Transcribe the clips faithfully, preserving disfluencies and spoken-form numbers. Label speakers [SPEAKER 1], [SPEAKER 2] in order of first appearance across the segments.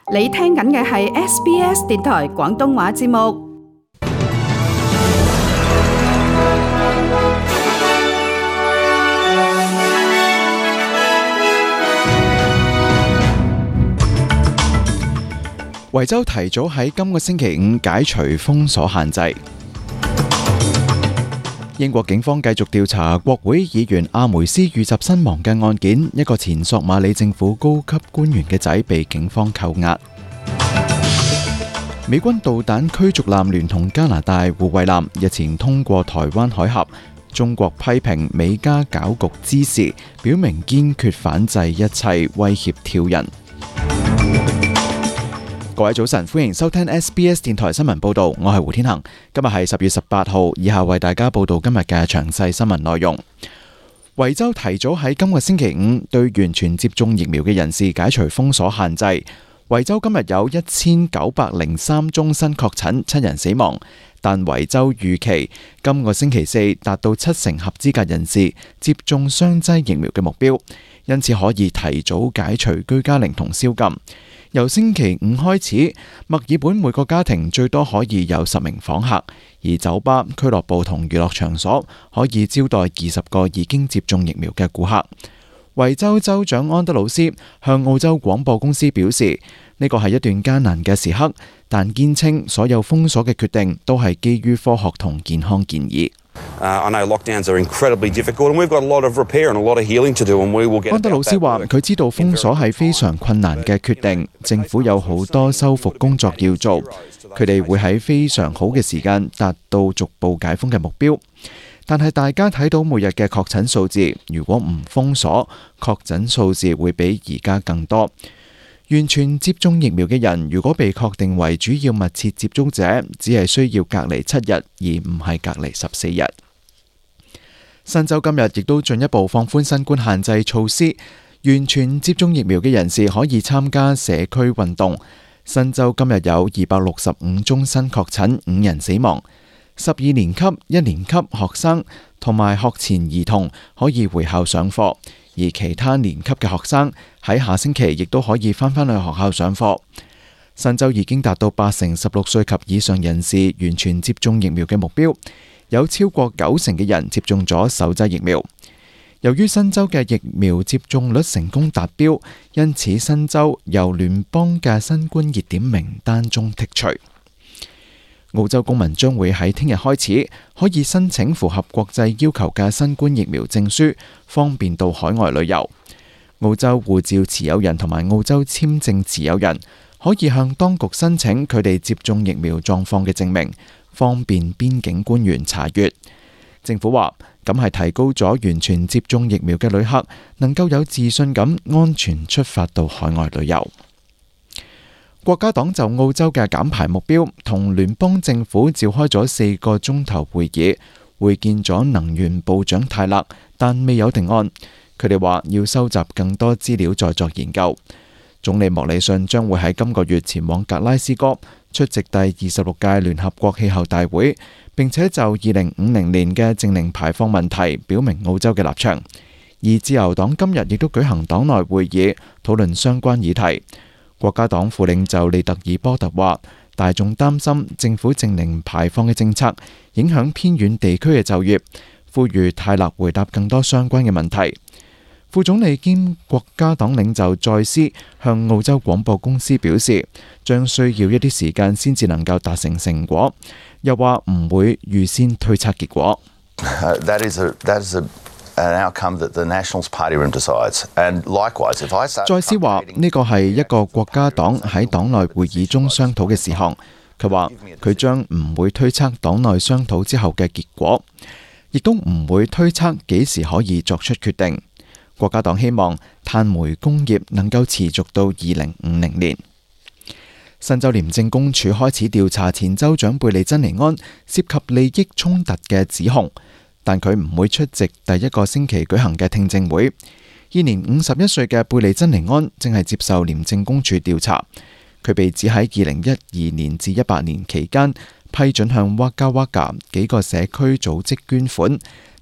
[SPEAKER 1] 你聽緊嘅係 S B S 電台廣東話節目。
[SPEAKER 2] 維州提早喺今個星期五解除封鎖限制。英國警方繼續調查國會議員阿梅斯遇襲身亡嘅案件，一個前索馬里政府高級官員嘅仔被警方扣押。美軍導彈驅逐艦聯同加拿大護衛艦日前通過台灣海峽，中國批評美加攪局之時，表明堅決反制一切威脅挑釁。各位早晨，歡迎收聽 S B S 電台新聞報道，我係胡天恒。今日係十月十八號，以下為大家報道今日嘅詳細新聞內容。維州提早喺今個星期五對完全接種疫苗嘅人士解除封鎖限制。維州今日有一千九百零三宗新確診，七人死亡，但維州預期今個星期四達到七成合資格人士接種雙劑疫苗嘅目標，因此可以提早解除居家令同宵禁。由星期五開始，墨爾本每個家庭最多可以有十名訪客，而酒吧、俱樂部同娛樂場所可以招待二十個已經接種疫苗嘅顧客。維州州長安德魯斯向澳洲廣播公司表示，呢個係一段艱難嘅時刻，但堅稱所有封鎖嘅決定都係基於科學同健康建議。安德魯斯話：佢知道封鎖係非常困難嘅決定，政府有好多修復工作要做，佢哋會喺非常好嘅時間達到逐步解封嘅目標。但係大家睇到每日嘅確診數字，如果唔封鎖，確診數字會比而家更多。完全接種疫苗嘅人，如果被確定為主要密切接觸者，只係需要隔離七日，而唔係隔離十四日。新州今日亦都進一步放寬新冠限制措施，完全接種疫苗嘅人士可以參加社區運動。新州今日有二百六十五宗新確診，五人死亡。十二年級、一年級學生同埋學前兒童可以回校上課，而其他年級嘅學生喺下星期亦都可以返返去學校上課。新州已經達到八成十六歲及以上人士完全接種疫苗嘅目標，有超過九成嘅人接種咗首劑疫苗。由於新州嘅疫苗接種率成功達標，因此新州由聯邦嘅新冠熱點名單中剔除。澳洲公民將會喺聽日開始可以申請符合國際要求嘅新冠疫苗證書，方便到海外旅遊。澳洲護照持有人同埋澳洲簽證持有人可以向當局申請佢哋接種疫苗狀況嘅證明，方便邊境官員查閱。政府話咁係提高咗完全接種疫苗嘅旅客能夠有自信咁安全出發到海外旅遊。國家黨就澳洲嘅減排目標同聯邦政府召開咗四個鐘頭會議，會見咗能源部長泰勒，但未有定案。佢哋話要收集更多資料再作研究。總理莫里遜將會喺今個月前往格拉斯哥出席第二十六屆聯合國氣候大會，並且就二零五零年嘅淨零排放問題表明澳洲嘅立場。而自由黨今日亦都舉行黨內會議，討論相關議題。國家黨副領袖利特爾波特話，大眾擔心政府淨零排放嘅政策影響偏遠地區嘅就業，呼籲泰勒回答更多相關嘅問題。副總理兼國家黨領袖再斯向澳洲廣播公司表示，將需要一啲時間先至能夠達成成果，又話唔會預先推測結果。
[SPEAKER 3] Uh, that is a, that is a an outcome that the Nationals Party room decides. And likewise, if I start...
[SPEAKER 2] 再斯話呢個係一個國家黨喺黨內會議中商討嘅事項。佢話佢將唔會推測黨內商討之後嘅結果，亦都唔會推測幾時可以作出決定。國家黨希望碳煤工業能夠持續到二零五零年。新州廉政公署開始調查前州長貝利珍尼安涉及利益衝突嘅指控，但佢唔會出席第一個星期舉行嘅聽證會。現年五十一歲嘅貝利珍尼安正係接受廉政公署調查，佢被指喺二零一二年至一八年期間批准向哇加哇加幾個社區組織捐款，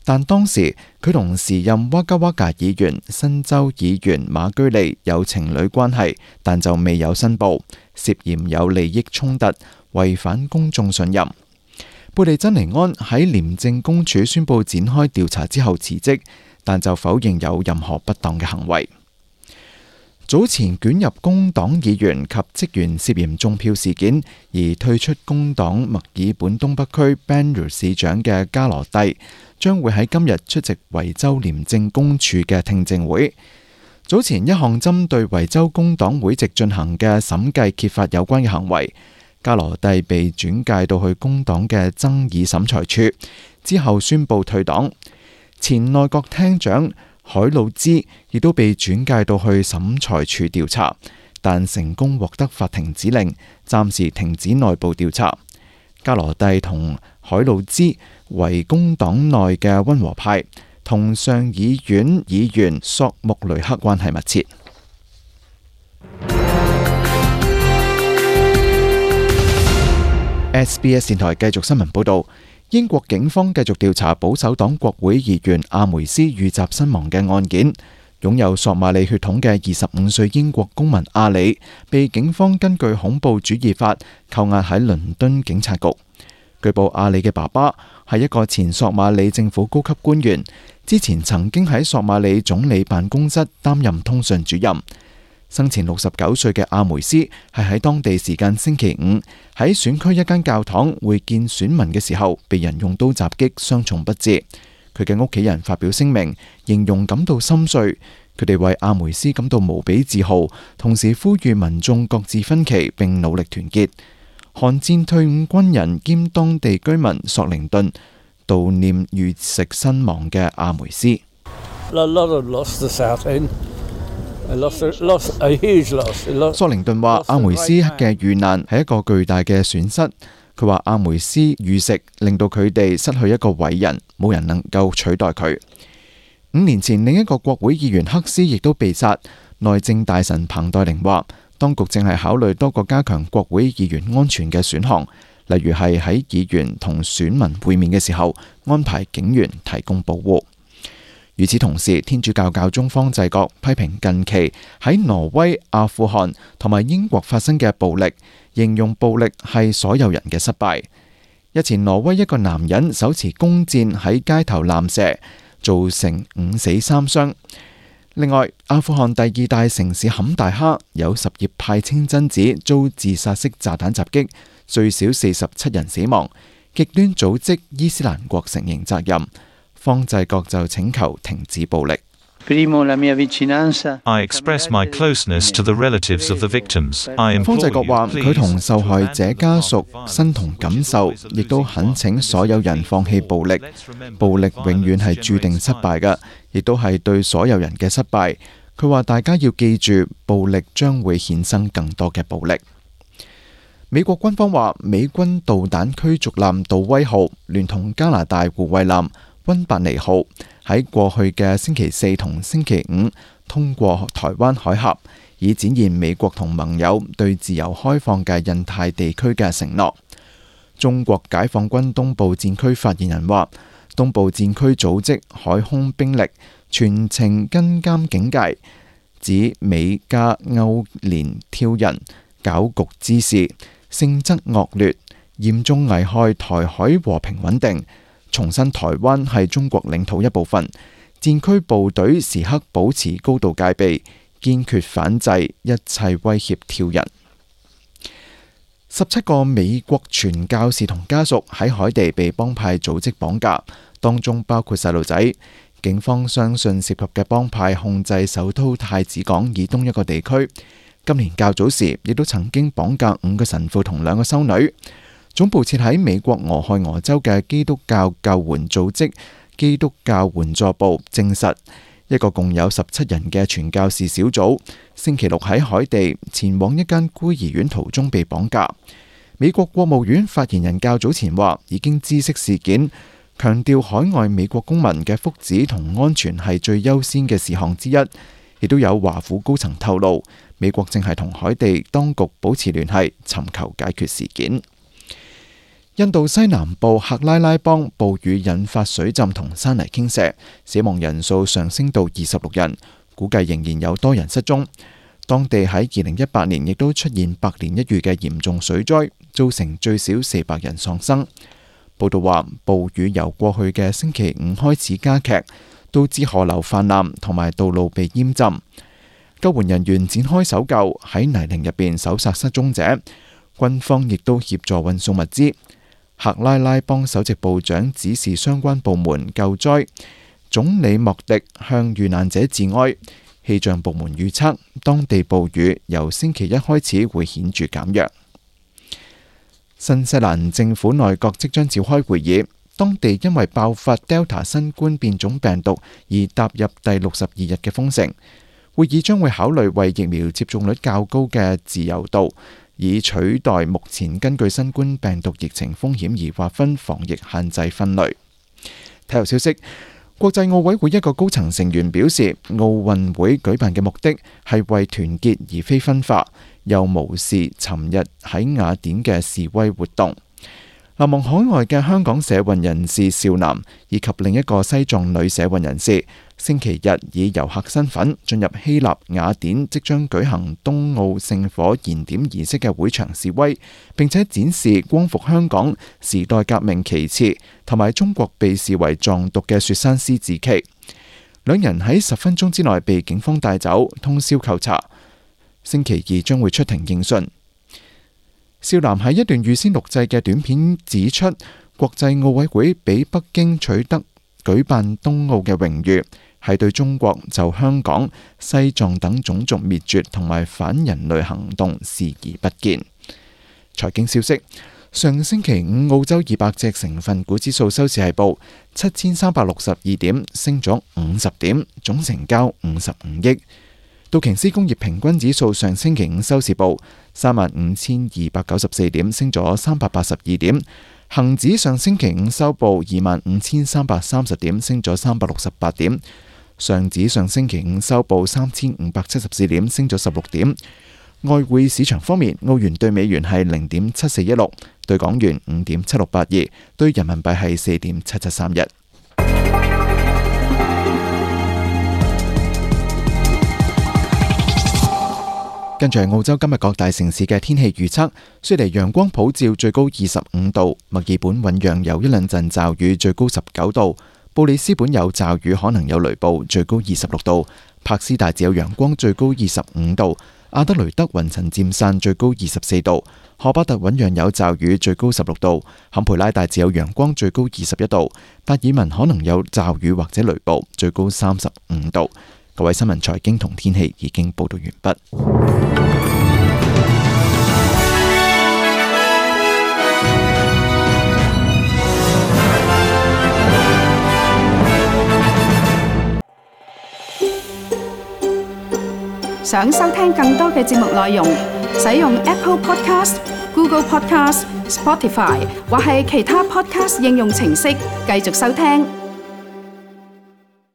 [SPEAKER 2] 但當時佢同時任哇加哇加議員新州議員馬居利有情侶關係，但就未有申報，涉嫌有利益衝突，違反公眾信任。貝利珍尼安喺廉政公署宣布展開調查之後辭職，但就否認有任何不當嘅行為。早前捲入工黨議員及職員涉嫌中票事件而退出工黨墨爾本東北區 Barangaroo 市長嘅加羅蒂，將會喺今日出席維州廉政公署嘅聽證會。早前一項針對維州工黨會籍進行嘅審計揭發有關嘅行為，加羅蒂被轉介到去工黨嘅爭議審裁處，之後宣布退黨。前內閣廳長海魯茲亦都被轉介到去審裁處調查，但成功獲得法庭指令，暫時停止內部調查。加羅蒂同海魯茲為工黨內嘅溫和派，同上議院議員索穆雷克關係密切。S B S 電台繼續新聞報道。英國警方繼續調查保守黨國會議員阿梅斯遇襲身亡嘅案件。擁有索馬里血統嘅二十五歲英國公民阿里，被警方根據恐怖主義法扣押喺倫敦警察局。據報阿里嘅爸爸係一個前索馬里政府高級官員，之前曾經喺索馬里總理辦公室擔任通訊主任。生前六十九歲嘅阿梅斯係喺當地時間星期五喺選區一間教堂會見選民嘅時候，被人用刀襲擊，傷重不治。佢嘅屋企人發表聲明，形容感到心碎。佢哋為阿梅斯感到無比自豪，同時呼籲民眾各自分歧並努力團結。韓戰退伍軍人兼當地居民索靈頓悼念遇刺身亡嘅阿梅斯。索靈頓話：阿梅斯嘅遇難係一個巨大嘅損失。佢話阿梅斯遇刺令到佢哋失去一個偉人，冇人能夠取代佢。五年前，另一個國會議員克斯亦都被殺。內政大臣彭黛玲話，當局正係考慮多個加強國會議員安全嘅選項，例如係喺議員同選民會面嘅時候安排警員提供保護。與此同時，天主教教宗方濟各批評近期喺挪威、阿富汗同埋英國發生嘅暴力，形容暴力係所有人嘅失敗。日前，挪威一個男人手持弓箭喺街頭濫射，造成五死三傷。另外，阿富汗第二大城市坎大哈有什葉派清真寺遭自殺式炸彈襲擊，最少四十七人死亡。極端組織伊斯蘭國承認責任。方濟各就請求停止暴力。
[SPEAKER 4] I express my closeness to the relatives of the victims. I implore you,
[SPEAKER 2] 方濟各話佢同受害者家屬身同感受，亦都懇請所有人放棄暴力。暴力永遠係注定失敗嘅，亦都係對所有人嘅失敗。佢話大家要記住，暴力將會衍生更多嘅暴力。美國軍方話，美軍導彈驅逐艦杜威號聯同加拿大護衛艦溫伯尼號喺過去嘅星期四同星期五通過台灣海峽，以展現美國同盟友對自由開放嘅印太地區嘅承諾。中國解放軍東部戰區發言人話，東部戰區組織海空兵力全程跟監警戒，指美加歐聯挑釁搞局之事，性質惡劣，嚴重危害台海和平穩定。重申台灣係中國領土一部分，戰區部隊時刻保持高度戒備，堅決反制一切威脅挑釁。十七個美國傳教士同家屬喺海地被幫派組織綁架，當中包括細路仔。警方相信涉及嘅幫派控制首都太子港以東一個地區。今年較早時亦都曾經綁架五個神父同兩個修女。總部設喺美國俄亥俄州嘅基督教救援組織基督教援助部證實，一個共有十七人嘅傳教士小組星期六喺海地前往一間孤兒院途中被綁架。美國國務院發言人較早前話已經知悉事件，強調海外美國公民嘅福祉同安全係最優先嘅事項之一。亦都有華府高層透露，美國正係同海地當局保持聯繫，尋求解決事件。 印度西南部克拉拉邦暴雨引發水浸同山泥傾瀉，死亡人數上升到二十六人，估計仍然有多人失蹤。當地喺二零一八年亦都出現百年一遇嘅嚴重水災，造成最少四百人喪生。報道話，暴雨由過去嘅星期五開始加劇，導致河流泛濫同埋道路被淹浸。救援人員展開搜救，喺泥濘入邊搜索失蹤者。軍方亦都協助運送物資。克拉拉邦首席部長指示相關部門救災。總理莫迪向遇難者致哀。氣象部門預測，當地暴雨由星期一開始會顯著減弱。新西蘭政府內閣即將召開會議，當地因為爆發 Delta 新冠變種病毒而踏入第六十二日嘅封城。會議將會考慮為疫苗接種率較高嘅自由度，以取代目前根據新冠病毒疫情風險而劃分防疫限制分類。體育消息。國際奧委會一個高層成員表示，奧運會舉辦嘅目的係為團結而非分化，又無視尋日喺雅典嘅示威活動。流亡海外嘅香港社運人士邵嵐以及另一個西藏女社運人士，星期日以遊客身份進入希臘雅典即將舉行冬奧聖火燃點儀式嘅會場示威，並且展示光復香港時代革命旗幟同埋中國被視為藏獨嘅雪山獅子旗。兩人喺十分鐘之內被警方帶走，通宵扣查。星期二將會出庭應訊。邵嵐喺一段預先錄製嘅短片指出，國際奧委會俾北京取得舉辦冬奧嘅榮譽，係對中國就香港、西藏等種族滅絕同埋反人類行動視而不見。財經消息，上星期五澳洲二百隻成分股指數收市係報七千三百六十二點，升咗五十點，總成交五十五億。道瓊斯工業平均指數上星期五收市報三萬五千二百九十四點，升咗三百八十二點。恒指上星期五收報二萬五千三百三十點，升咗三百六十八點。上指上星期五收報三千五百七十四點，升咗十六點。外匯市場方面，澳元對美元係零點七四一六，對港元五點七六八二，對人民幣係四點七七三一。跟住係澳洲今日各大城市嘅天氣預測：悉尼陽光普照，最高二十五度；墨爾本醞釀有一兩陣驟雨，最高十九度；布里斯本有驟雨，可能有雷暴，最高二十六度；柏斯大致有陽光，最高二十五度；阿德雷德雲層漸散，最高二十四度；荷巴特醞釀有驟雨，最高十六度；坎培拉大致有陽光，最高二十一度；達爾文可能有驟雨或者雷暴，最高三十五度。各位新聞、財經同天氣已經報道完畢。
[SPEAKER 1] 想收聽更多嘅節目內容，使用 Apple Podcast、Google Podcast、Spotify 或係其他 Podcast 應用程式繼續收聽。